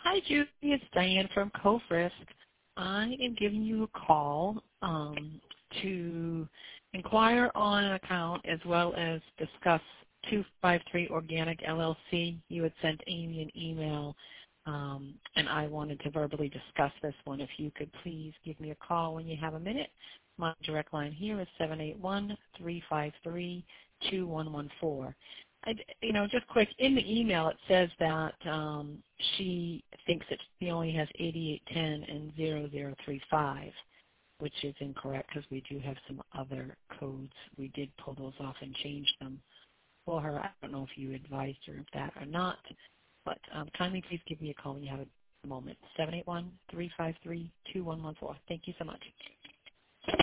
Hi, Judy. It's Diane from CoFrisk. I am giving you a call to inquire on an account as well as discuss 253 Organic LLC. You had sent Amy an email, and I wanted to verbally discuss this one. If you could please give me a call when you have a minute. My direct line here is 781-353-2114. Just quick, in the email it says that she thinks that she only has 8810 and 0035, which is incorrect because we do have some other codes. We did pull those off and change them for her. I don't know if you advised her of that or not, but kindly please give me a call when you have a moment. 781-353-2114. Thank you so much.